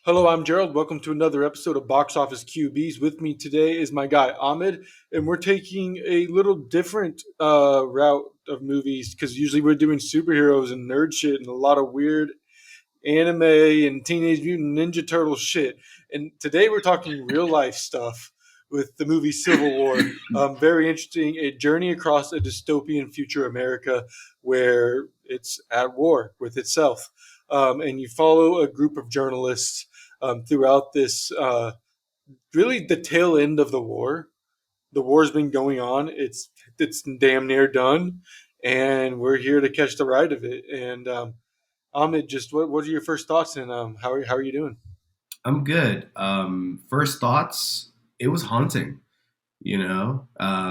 Hello, I'm Gerald. Welcome to another episode of Box Office QBs. With me today is my guy Ahmed, and we're taking a little different route of movies because usually we're doing superheroes and nerd shit and a lot of weird anime and Teenage Mutant Ninja Turtle shit. And today we're talking real life stuff with the movie Civil War. Very interesting, a journey across a dystopian future America where it's at war with itself. And you follow a group of journalists throughout this, really the tail end of the war. The war's been going on. It's damn near done, and we're here to catch the ride of it. And Ahmed, just what are your first thoughts, and how are you doing? I'm good. First thoughts, it was haunting, you know?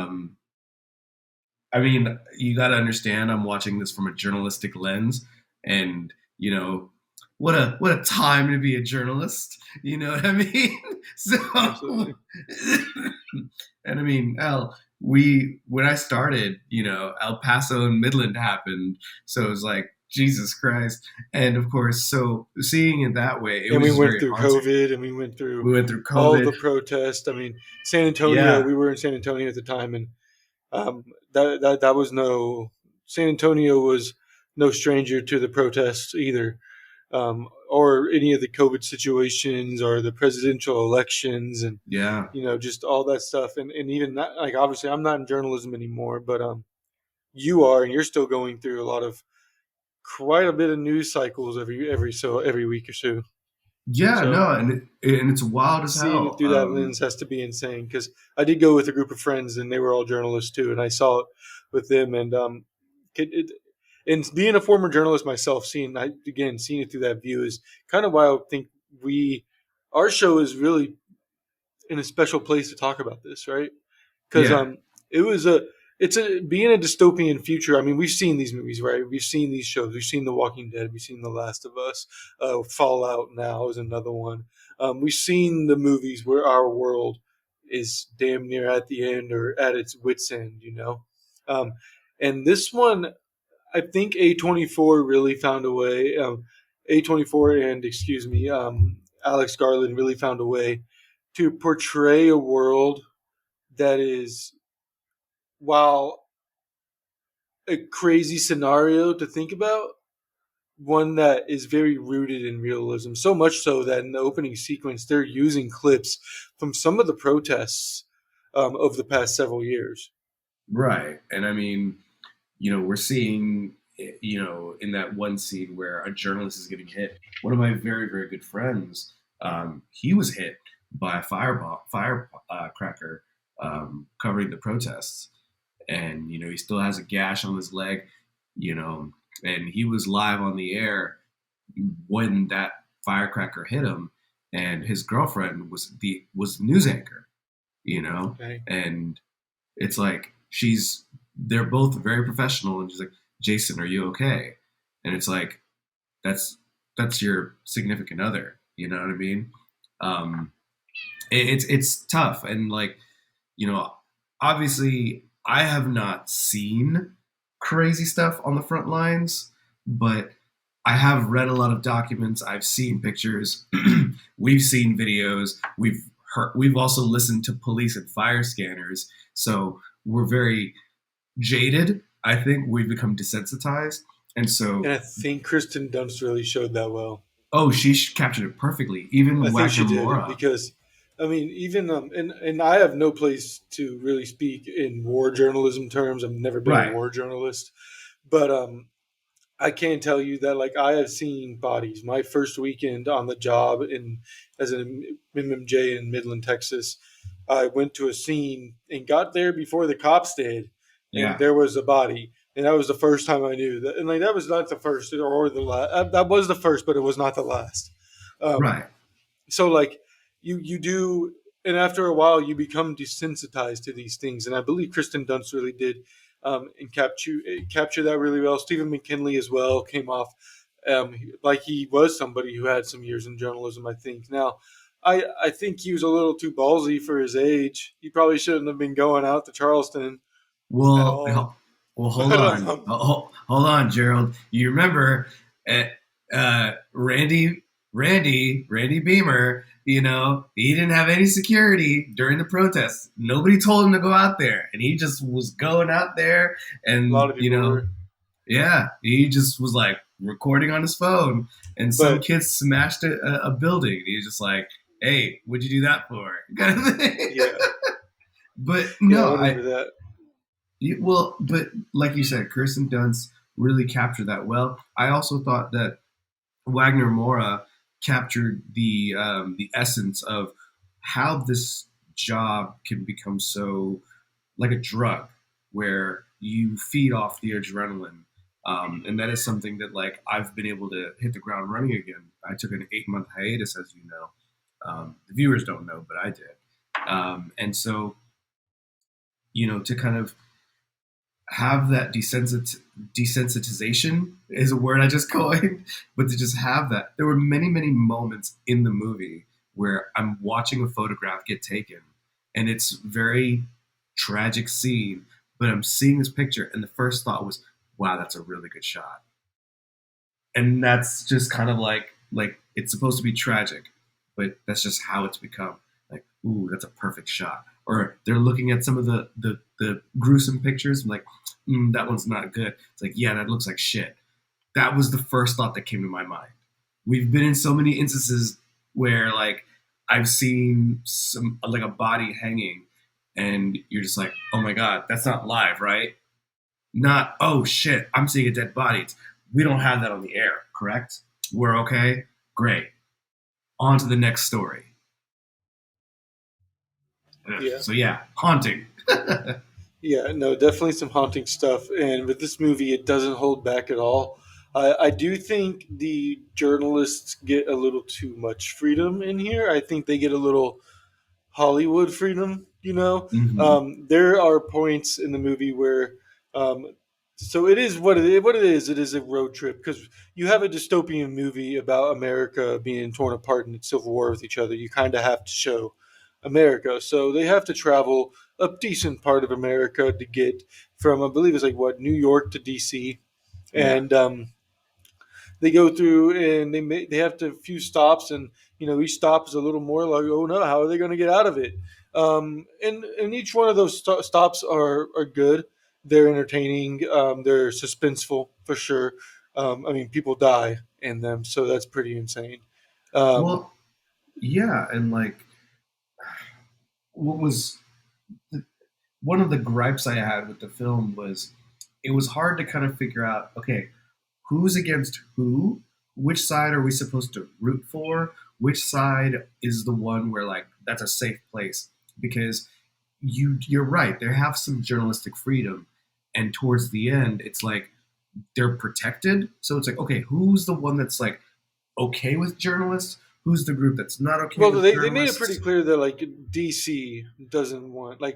I mean, you got to understand I'm watching this from a journalistic lens and, what a time to be a journalist, you know what I mean? So Absolutely. and I mean, we when I started, El Paso and Midland happened. So it was like Jesus Christ. And of course, so seeing it that way, it And was we just went very through haunting. COVID, and we went through We went through all the COVID. protests. I mean, San Antonio. Yeah. We were in San Antonio at the time, and that was no San Antonio was no stranger to the protests either, or any of the COVID situations or the presidential elections, and Yeah. just all that stuff. And even that, like, obviously, I'm not in journalism anymore, but you are, and you're still going through a lot of quite a bit of news cycles every week or so. Yeah, So no, and it's wild as seeing it hell. through that lens has to be insane, because I did go with a group of friends and they were all journalists too, and I saw it with them. And and being a former journalist myself, seeing it through that view is kind of why I think we our show is really in a special place to talk about this, right? Because Yeah. it was a it's a being a dystopian future. I mean, we've seen these movies, right? We've seen these shows. We've seen The Walking Dead. We've seen The Last of Us. Fallout now is another one. We've seen the movies where our world is damn near at the end or at its wits end, um, and this one, I think A24 really found a way. A24 and, excuse me, Alex Garland really found a way to portray a world that is, while a crazy scenario to think about, one that is very rooted in realism. So much so that in the opening sequence, they're using clips from some of the protests of the past several years. Right. And I mean, we're seeing, in that one scene where a journalist is getting hit. One of my very, very good friends, he was hit by a firecracker covering the protests, and he still has a gash on his leg, you know, and he was live on the air when that firecracker hit him, and his girlfriend was the news anchor, you know, Okay. and it's like they're both very professional, and she's like, Jason, are you okay? And it's like, that's that's your significant other, you know what I mean? um it's tough, and like, you know obviously I have not seen crazy stuff on the front lines, but I have read a lot of documents, I've seen pictures, we've seen videos, we've also listened to police and fire scanners, so we're very jaded. I think we've become desensitized, and so, And I think Kristen Dunst really showed that well. oh, she captured it perfectly. Even I think she Wagner did Mora. because, I mean, even and I have no place to really speak in war journalism terms. I've never been a Right. war journalist, but I can tell you that, like, I have seen bodies. My first weekend on the job in as an MMJ in Midland, Texas, I went to a scene and got there before the cops did, and Yeah. there was a body. And that was the first time I knew that. And like, that was not the first or the last. That was the first, but it was not the last. Um, Right. so like you do, and after a while you become desensitized to these things, and I believe Kristen Dunst really did, and capture that really well. Stephen McKinley as well came off, like he was somebody who had some years in journalism, I think. Now, I think he was a little too ballsy for his age. He probably shouldn't have been going out to Charleston at Well, all. hold But on. Hold on, Gerald. You remember, uh, Randy? Randy Beamer, he didn't have any security during the protests. Nobody told him to go out there, and he just was going out there, A lot and of people were, yeah, he just was like recording on his phone, and some but kids smashed a building. And he's just like, "Hey, what'd you do that for?" Kind of thing. yeah, But yeah, I no, remember that. well, but like you said, Kirsten Dunst really captured that well. I also thought that Wagner Mora captured the essence of how this job can become so like a drug, where you feed off the adrenaline, and that is something that like I've been able to hit the ground running again. I took an 8 month hiatus, as you know. The viewers don't know, but I did, and so to kind of have that desensitization is a word I just coined, but to just have that. There were many, many moments in the movie where I'm watching a photograph get taken, and it's very tragic scene, but I'm seeing this picture, and the first thought was, "Wow, that's a really good shot." And that's just kind of like it's supposed to be tragic, but that's just how it's become. Like, ooh, that's a perfect shot. Or they're looking at some of the gruesome pictures, and like, that one's not good. It's like, yeah, that looks like shit. That was the first thought that came to my mind. We've been in so many instances where like I've seen some like a body hanging, and you're just like, oh my god, that's not live, right? Not, oh shit, I'm seeing a dead body. We don't have that on the air, correct? We're okay? Great. On to the next story. Yeah, So yeah, haunting. yeah, no, definitely some haunting stuff. And with this movie, it doesn't hold back at all. I do think the journalists get a little too much freedom in here. I think they get a little Hollywood freedom. Hmm. There are points in the movie where, um, so it is what it is. What it is, it is a road trip because you have a dystopian movie about America being torn apart in civil war with each other. You kind of have to show America, so they have to travel a decent part of America to get from, I believe it's like what, New York to DC, Yeah. and they go through and they have to few stops, and each stop is a little more like, oh no, how are they going to get out of it? And each one of those stops are good. They're entertaining. They're suspenseful for sure. I mean, people die in them, so that's pretty insane. Um, Well, yeah, and like what was one of the gripes I had with the film was it was hard to kind of figure out, okay, who's against who? Which side are we supposed to root for? Which side is the one where like that's a safe place? Because you're right, they have some journalistic freedom, and towards the end, it's like they're protected. So it's like, okay, who's the one that's like okay with journalists? Who's the group that's not okay well, with they made it pretty journalists? clear that like DC doesn't want, like,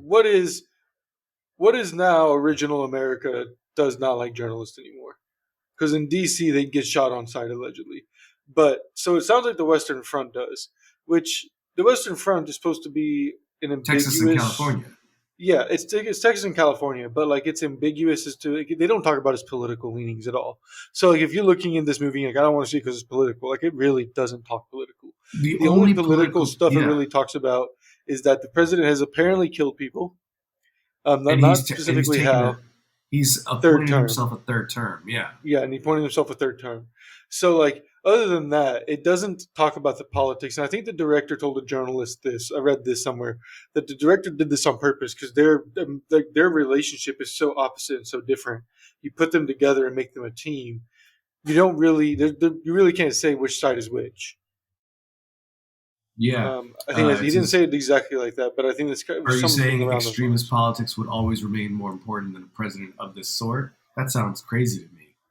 what is now original America does not like journalists anymore. Because in DC they get shot on sight allegedly. But so it sounds like the Western Front does, which the Western Front is supposed to be an Texas and ambiguous. California. Yeah, it's Texas and California, but like it's ambiguous as to, like, they don't talk about its political leanings at all. So like if you're looking in this movie, like, I don't want to see it because it's political. Like, it really doesn't talk political. The The only only political political, stuff it yeah, really talks about is that the president has apparently killed people. and Not he's specifically taken how. he's Third appointed term. himself a third term. Yeah, Yeah, and he appointed himself a third term. So, like, other than that, it doesn't talk about the politics. And I think the director told a journalist this. I read this somewhere, that the director did this on purpose because their relationship is so opposite and so different. You put them together and make them a team. You don't really, you really can't say which side is which. yeah. I think he It's didn't say it exactly like that, but I think that's are you something saying around those extremist lines. politics would always remain more important than a president of this sort? That sounds crazy to me.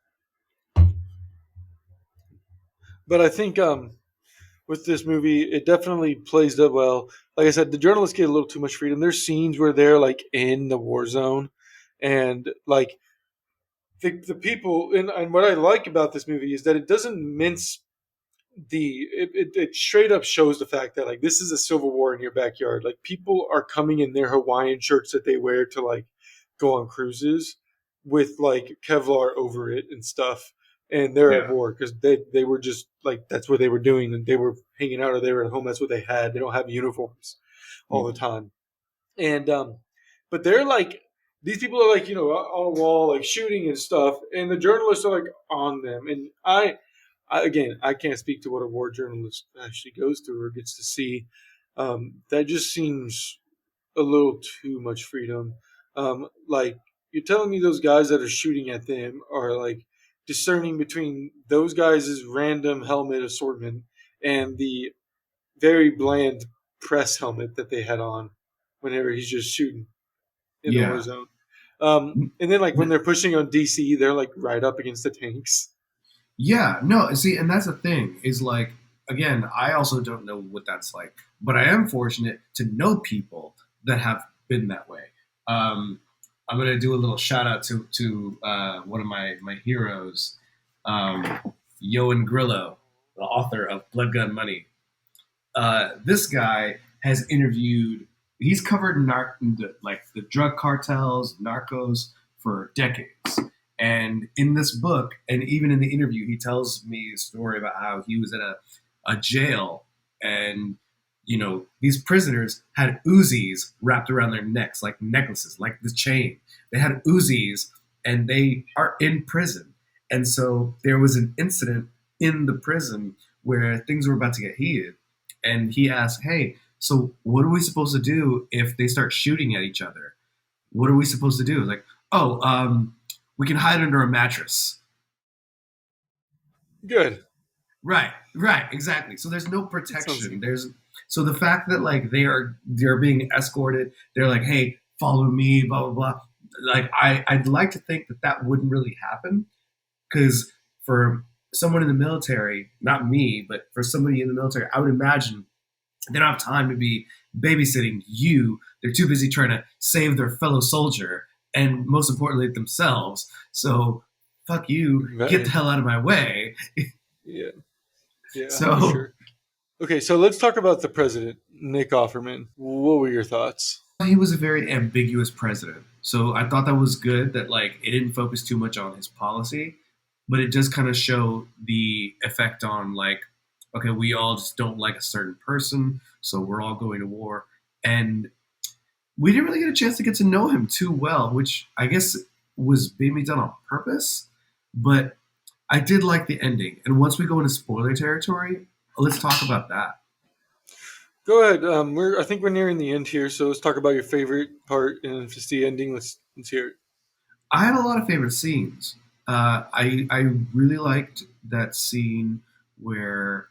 But I think with this movie, it definitely plays that well. Like I said, the journalists get a little too much freedom. There's scenes where they're like in the war zone, and like the people. And what I like about this movie is that it doesn't mince it straight up shows the fact that like this is a civil war in your backyard. Like, people are coming in their Hawaiian shirts that they wear to like go on cruises with like Kevlar over it and stuff. and they're at Yeah. war because they were just like that's what they were doing, and they were hanging out or they were at home. That's what they had. They don't have uniforms all the Mhm. time, and but they're like these people are like on a wall like shooting and stuff, and the journalists are like on them, and I again I can't speak to what a war journalist actually goes through or gets to see. That just seems a little too much freedom. Like you're telling me those guys that are shooting at them are like discerning between those guys' random helmet assortment and the very bland press helmet that they had on whenever he's just shooting in the war Yeah. zone. N- And then like when n- they're pushing on DC, they're like right up against the tanks. Yeah, no, see, and that's the thing is like, again, I also don't know what that's like, but I am fortunate to know people that have been that way. Um, I'm gonna do a little shout out to one of my heroes, um, Yoan Grillo, the author of Blood Gun Money. This guy has interviewed. He's covered like the drug cartels, narcos for decades. And in this book, and even in the interview, he tells me a story about how he was at a jail, and these prisoners had Uzis wrapped around their necks like necklaces, like the chain. They had Uzis, and they are in prison. And so there was an incident in the prison where things were about to get heated, and he asked, "Hey, so what are we supposed to do if they start shooting at each other? What are we supposed to do?" It's like, "Oh, we can hide under a mattress." Good. Right, right, exactly. So there's no That sounds protection. good. There's so the fact that like they're being escorted, they're like, "Hey, follow me," blah blah blah. Like I'd like to think that that wouldn't really happen, because for someone in the military, not me, but for somebody in the military, I would imagine they don't have time to be babysitting you. They're too busy trying to save their fellow soldier and most importantly themselves. So fuck you, get the Right. hell out of my way. Yeah. Yeah, for So sure. Okay, so let's talk about the president, Nick Offerman. What were your thoughts? he was a very ambiguous president. So I thought that was good that like it didn't focus too much on his policy, but it does kind of show the effect on like, okay, we all just don't like a certain person, so we're all going to war. And we didn't really get a chance to get to know him too well, which I guess was maybe done on purpose. But I did like the ending. And once we go into spoiler territory, let's talk about that. Go ahead. I think we're nearing the end here, so let's talk about your favorite part, and if it's the ending, let's hear it. I had a lot of favorite scenes. I really liked that scene where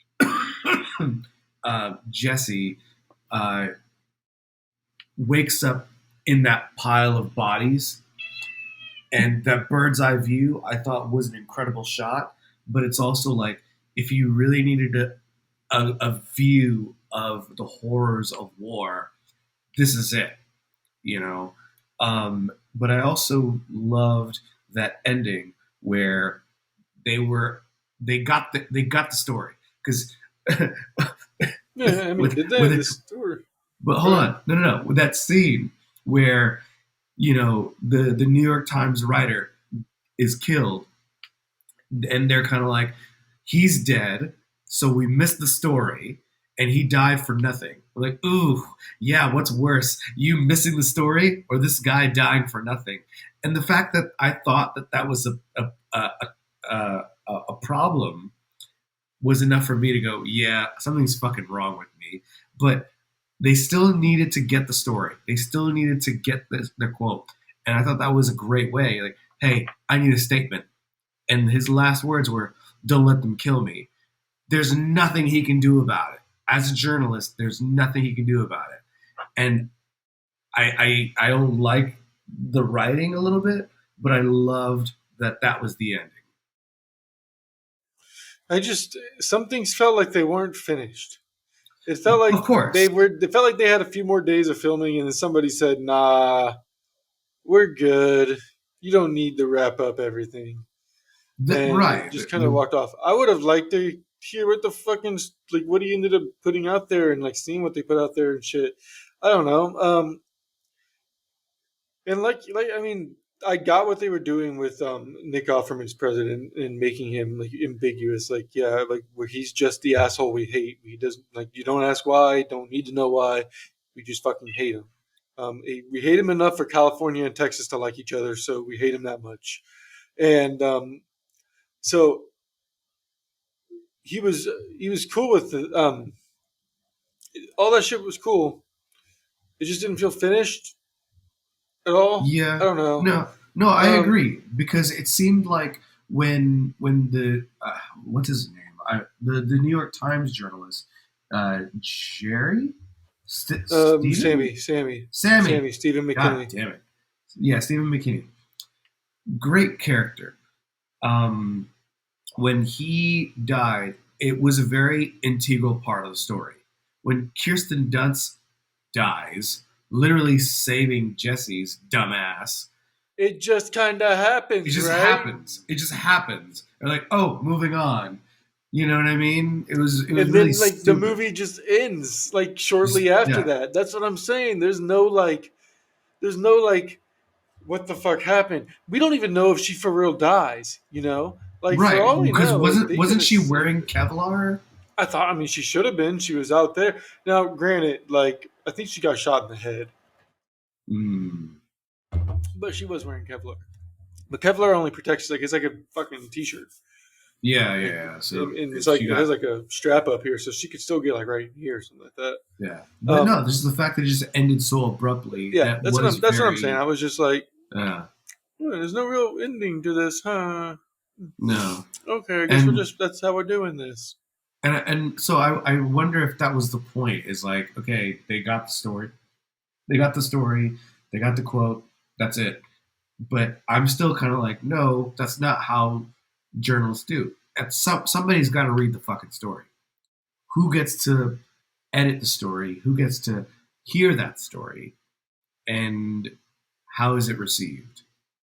Jesse uh, wakes up in that pile of bodies, and that bird's eye view I thought was an incredible shot. But it's also like if you really needed a view of the horrors of war, this is it, you know. But I also loved that ending where they were they got the story because Yeah, I mean, with did they with have it. this tour? But Go hold ahead. on, no, with that scene where the New York Times writer is killed, and they're kind of like, he's dead, so we missed the story, and he died for nothing. We're like, ooh, yeah, what's worse, you missing the story or this guy dying for nothing? And the fact that I thought that that was a problem was enough for me to go, yeah, something's fucking wrong with me. But they still needed to get the story. They still needed to get the quote. And I thought that was a great way. Like, hey, I need a statement. And his last words were, "Don't let them kill me." There's nothing he can do about it. As a journalist, there's nothing he can do about it. And I don't like the writing a little bit, but I loved that that was the ending. I just some things felt like they weren't finished. It felt Of like they course, were. It felt like they had a few more days of filming, and then somebody said, "Nah, we're good. You don't need to wrap up everything," and right. just kind of walked off. I would have liked to hear what the fucking like what he ended up putting out there and like seeing what they put out there and shit. I don't know. And like I mean, I got what they were doing with Nick Offerman's president and making him like ambiguous. Like, yeah, like where he's just the asshole we hate. He doesn't like. You don't ask why. Don't need to know why. We just fucking hate him. We hate him enough for California and Texas to like each other, so we hate him that much. And so he was cool with the, all that shit was cool. It just didn't feel finished at all. I Yeah, don't know. no, I Um, agree because it seemed like when the what's his name, the New York Times journalist, Jerry, Stephen, Sammy, Stephen God McKinley. damn it, yeah, Stephen McKinney, great character. Um, when he died, it was a very integral part of the story. When Kirsten Dunst dies, literally saving Jesse's dumbass, It just kind of it happens, just right? happens. It just happens. They're like, oh, moving on. You know what I mean? It was And really then like the stupid. movie just ends like Just shortly after yeah, that. That's what I'm saying. There's no like what the fuck happened. We don't even know if she for real dies, you know? Like for right. all we Because know, like they could wasn't have she saved wearing her. Kevlar? I mean she should have been. She was out there. Now, granted, like I think she got shot in the head, Mm. but she was wearing Kevlar. But Kevlar only protects like it's like a fucking t-shirt. Yeah, yeah, Like yeah. So and it's if like she it has got like a strap up here, so she could still get like right here or something like that. yeah, but Um, no, this is the fact that it just ended so abruptly. yeah, That was that's what I'm saying. very I was just like, uh, there's no real ending to this, huh? no, Okay, I guess we're and just that's how we're doing this. and so I wonder if that was the point. Is like, okay, they got the story, they got the story, they got the quote. That's it. But I'm still kind of like, no, that's not how journalists do. Somebody's got to read the fucking story. Who gets to edit the story? Who gets to hear that story? And how is it received?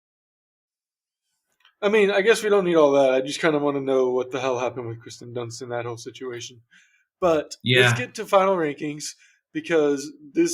I mean, I guess we don't need all that. I just kind of want to know what the hell happened with Kristen Dunst in that whole situation. But let's Yeah. get to final rankings because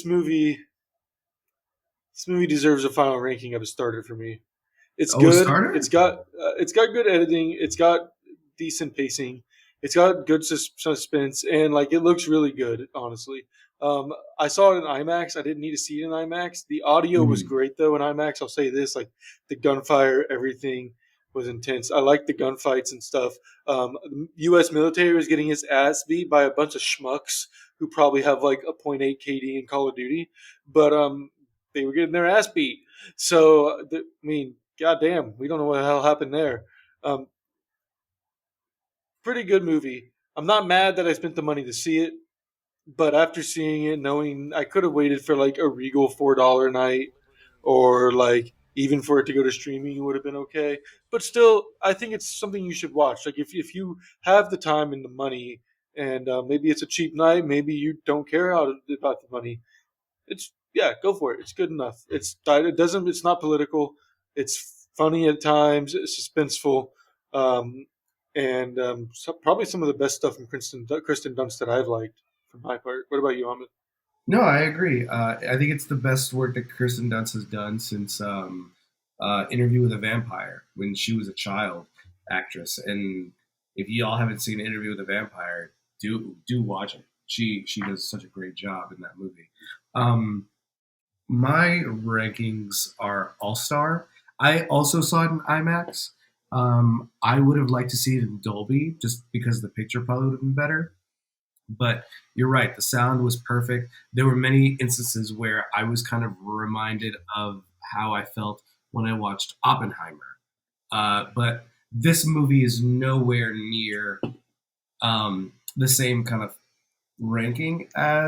this movie deserves a final ranking of a starter for me. It's Oh, good. starter? It's got good editing. It's got decent pacing. It's got good suspense, and like it looks really good. Honestly, I saw it in IMAX. I didn't need to see it in IMAX. The audio was Mm. great though in IMAX. I'll say this: like the gunfire, everything was intense. I like the gunfights and stuff. The U.S. military was getting his ass beat by a bunch of schmucks who probably have like a point 0.8 KD in Call of Duty, but they were getting their ass beat. So I mean, goddamn, we don't know what the hell happened there. Um, Pretty good movie. I'm not mad that I spent the money to see it, but after seeing it, knowing I could have waited for like a Regal $4 night, or like even for it to go to streaming, it would have been okay. But still, I think it's something you should watch. Like if you have the time and the money, and maybe it's a cheap night, maybe you don't care about the money. It's yeah, go for it. It's good enough. It doesn't. It's not political. It's funny at times. It's suspenseful, and probably some of the best stuff from Kristen Dunst that I've liked for my part. What about you, Ahmed? No, I agree. I think it's the best work that Kirsten Dunst has done since Interview with a Vampire when she was a child actress. And if you all haven't seen Interview with a Vampire, do watch it. She does such a great job in that movie. Um, my rankings are All Star. I also saw it in IMAX. I would have liked to see it in Dolby just because the picture probably would have been better. But you're right, the sound was perfect. There were many instances where I was kind of reminded of how I felt when I watched Oppenheimer. But this movie is nowhere near the same kind of ranking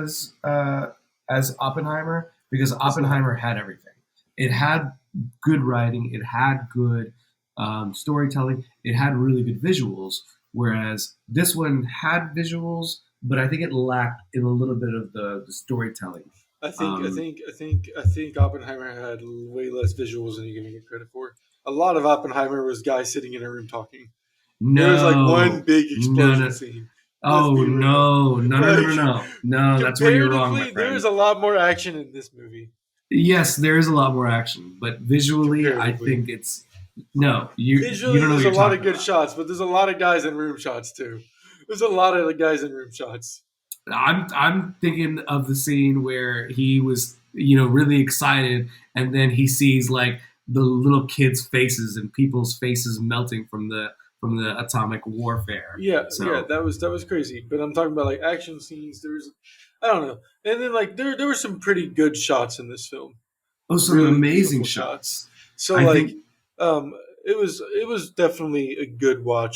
as Oppenheimer because It's not. Oppenheimer had everything. It had good writing, it had good storytelling, it had really good visuals. Whereas this one had visuals, but I think it lacked in a little bit of the storytelling. Um, I think Oppenheimer had way less visuals than you give it credit for. A lot of Oppenheimer was guys sitting in a room talking. There was like one no, big no, explosion no. scene. Let's Oh be real. no, no, no, no, Like no, no, no. That's where you're wrong, my comparatively, there friend. is a lot more action in this movie. Yes, there is a lot more action, but visually, I comparatively. think it's no. You Visually, don't know what there's a you're lot of talking good about. shots, but there's a lot of guys in room shots too. There's a lot of guys in room shots. I'm thinking of the scene where he was, really excited, and then he sees like the little kids' faces and people's faces melting from the atomic warfare. Yeah, yeah, So, that was crazy. But I'm talking about like action scenes. There's, I don't know, and then like there were some pretty good shots in this film, oh, some really amazing beautiful shots. shots. So I like, think, it was definitely a good watch.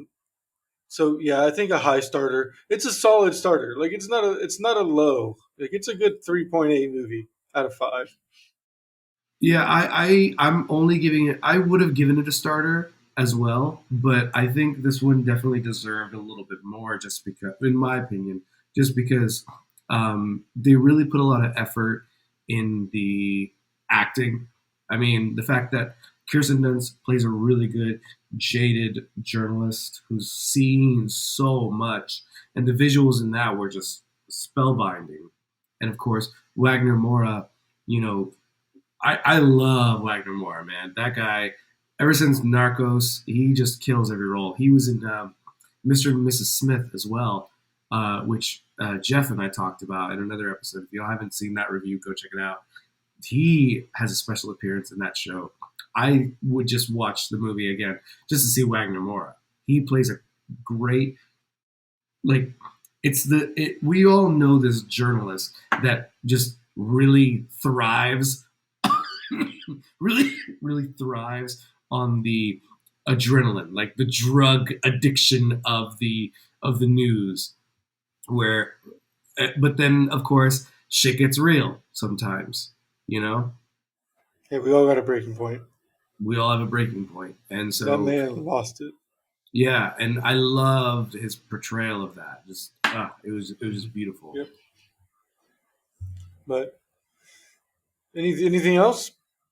So yeah, I think a high starter. It's a solid starter. Like it's not a low. Like it's a good 3.8 movie out of 5. yeah, I'm only giving it. I would have given it a starter as well, but I think this one definitely deserved a little bit more, just because, in my opinion, just because they really put a lot of effort in the acting. I mean, the fact that Kirsten Dunst plays a really good jaded journalist who's seen so much, and the visuals in that were just spellbinding. And of course, Wagner Mora, you know, I love Wagner Moore, man. That guy, ever since Narcos, he just kills every role. He was in Mr. and Mrs. Smith as well, which Jeff and I talked about in another episode. If you haven't seen that review, go check it out. He has a special appearance in that show. I would just watch the movie again just to see Wagner Moore. He plays a great, like, we all know this journalist that just really thrives really really thrives on the adrenaline, like the drug addiction of the news, where but then of course shit gets real sometimes, you know. Hey, we all got a breaking point. We all have a breaking point, and That so man lost it. yeah, and I loved his portrayal of that. Just it was just beautiful. Yep. But anything else?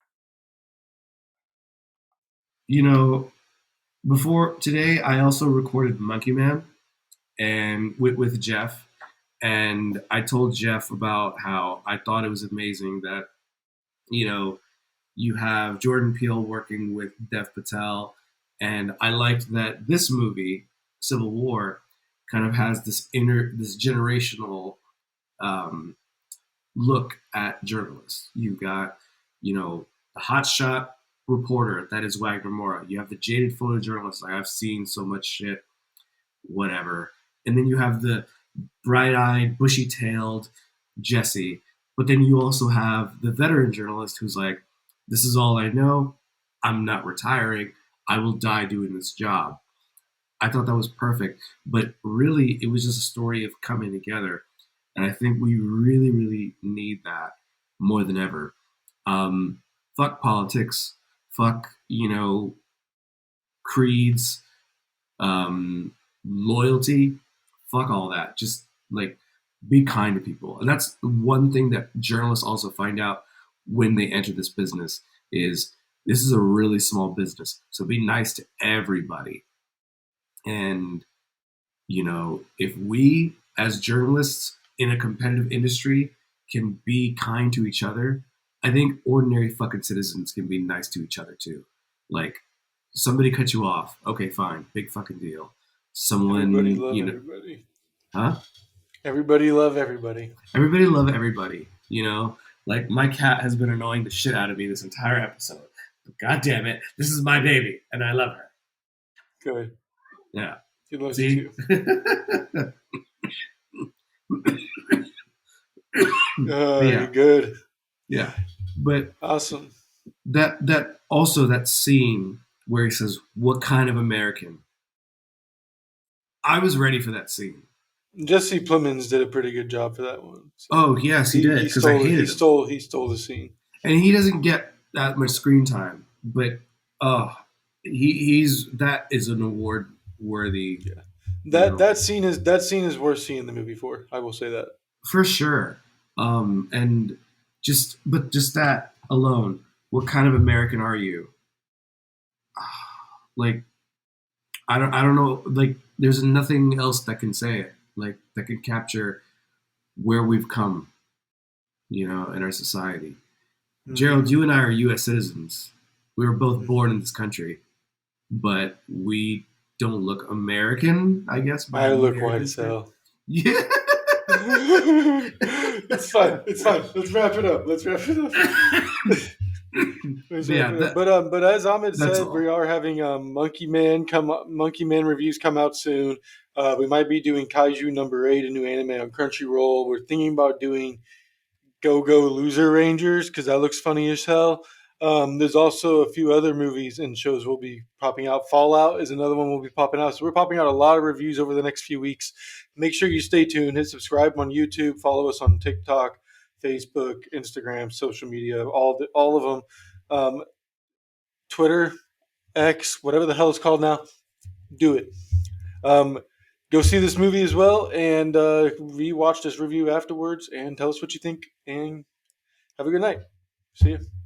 You know, before today I also recorded Monkey Man and with Jeff. And I told Jeff about how I thought it was amazing that, you know, you have Jordan Peele working with Dev Patel. And I liked that this movie, Civil War, kind of has this generational um, look at journalists. You've got, the hotshot reporter that is Wagner Moura. You have the jaded photojournalist. Like, I've seen so much shit, whatever. And then you have the bright-eyed, bushy-tailed Jesse. But then you also have the veteran journalist who's like, "This is all I know. I'm not retiring. I will die doing this job." I thought that was perfect, but really, it was just a story of coming together, and I think we really, really need that more than ever. Fuck politics. Fuck, creeds, loyalty, fuck all that. Just like be kind to people. And that's one thing that journalists also find out when they enter this business is this is a really small business. So be nice to everybody. And if we as journalists in a competitive industry can be kind to each other, I think ordinary fucking citizens can be nice to each other too. Like, somebody cut you off, okay, fine, big fucking deal. Everybody Someone, love everybody. huh? Everybody love everybody. Everybody love everybody, Like, my cat has been annoying the shit out of me this entire episode. But God damn it, this is my baby, and I love her. Good. Yeah. He loves you See? too. Yeah. You're good. Yeah. But Awesome. that also that scene where he says, "What kind of American?" I was ready for that scene. Jesse Plemons did a pretty good job for that one. So Oh yes, he he, did, he because I stole he hated him, stole he stole the scene. and he doesn't get that much screen time. But oh, he's that is an award worthy, Yeah. you That know, that scene is worth seeing the movie for. I will say that. for sure. And just that alone, what kind of American are you? Like, I don't know. Like, there's nothing else that can say it. Like, that can capture where we've come, in our society. Gerald, you and I are U.S. citizens. We were both Mhm. born in this country, but we don't look American, I guess, by I look white American as standards. hell. Yeah. It's fine. It's fine. Let's wrap it up. Let's wrap it up. Let's But wrap yeah, it up. But as Ahmed that's said, we all. are having Monkey Man reviews come out soon. We might be doing Kaiju number 8, a new anime on Crunchyroll. We're thinking about doing Go Go Loser Rangers because that looks funny as hell. There's also a few other movies and shows will be popping out. Fallout is another one will be popping out. So we're popping out a lot of reviews over the next few weeks. Make sure you stay tuned. Hit subscribe on YouTube. Follow us on TikTok, Facebook, Instagram, social media, all of them. Twitter, X, whatever the hell it's called now. Do it. Um, Go see this movie as well and rewatch this review afterwards and tell us what you think. And have a good night. See you.